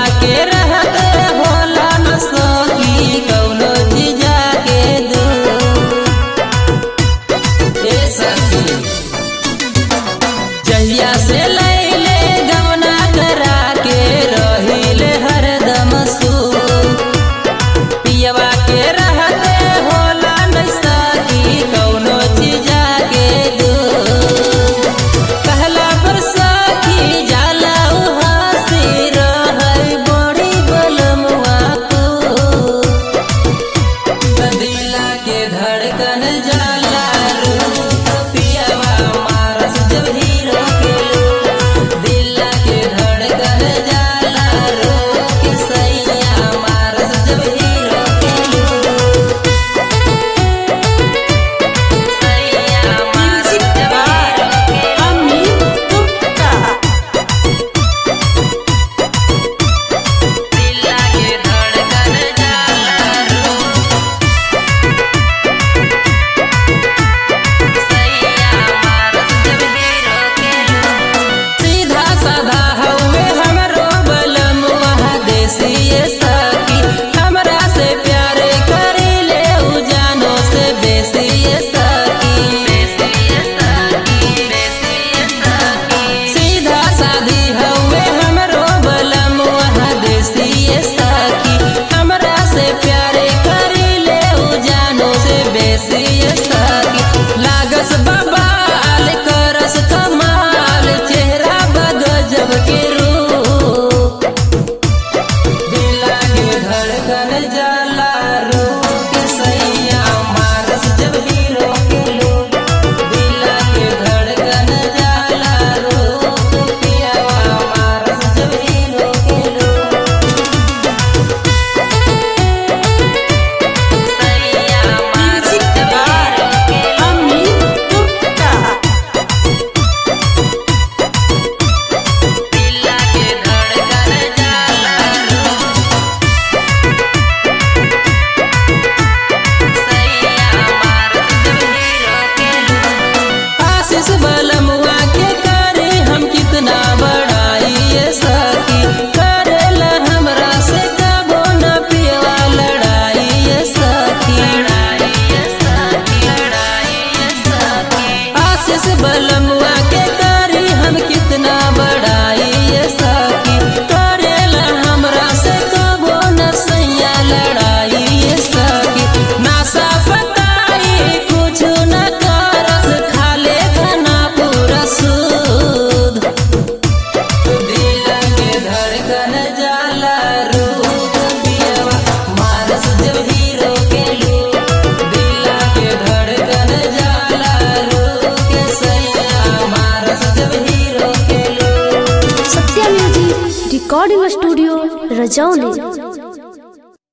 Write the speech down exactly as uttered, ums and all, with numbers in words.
के रहते होला न सखी कौनो जीजा के दू ए सखी जहिया से लैले गवना करा के रहिले हरदम सू पियवा के रहते होला न सखी कौनो जीजा के दू कहला पर सखी जाला उहाँ से रहै बड़ी बलमुआ को दिला के धड़कन जाला रूप पियवा मारस जब हीरो के लो दिला के धड़कन जाला रूप के सैया मारस जब हीरो के लो सैया मारस जब हीरो के अमित गुप्ता दिला के धड़कन जाला रूप सैया मारस जब हीरो के लो सीधा साधा हवे हमरो बलमुआ देसी सखी हमरा से प्यार करिले उ जानो से बेसी सखी सीधा साधी हवे हमरो बलमुआ देसी सखी हमरा से प्यार करिले उ जानो से बेसी सखी लागस बबाल करस कमाल चेहरा बगजब के रूप दिला के धड़कन जाला रूप के सैया मारस जब हीरो के लो दिला के धड़कन जाला रूप पियवा मारस जब हीरो के लो सैया मारस जब हीरो के लो अमित गुप्ता दिला के धड़कन जाला रूप सैया मारस जब हीरो के लो आशीष बलमुआ के करे हम कितना बड़ाई ये सखी करेला हमरा से कबो न पियवा लड़ाई ये सखी लड़ाई ये सखी लड़ाई ये सखी आशीष बलमुआ के करे हम कितना बड़ाई ये सखी करेला हमरा से कबो न सैया लड़ाई ये सखी नासा पताई कुछ न करस खाले खाना पूरा सूद दिला के धड़कन जाला रूप पियवा मारस जब हीरो के लो दिला के धड़कन जाला रूप के सैया मारस जब हीरो के लो सत्या म्यूजिक रिकॉर्डिंग स्टूडियो रजौली।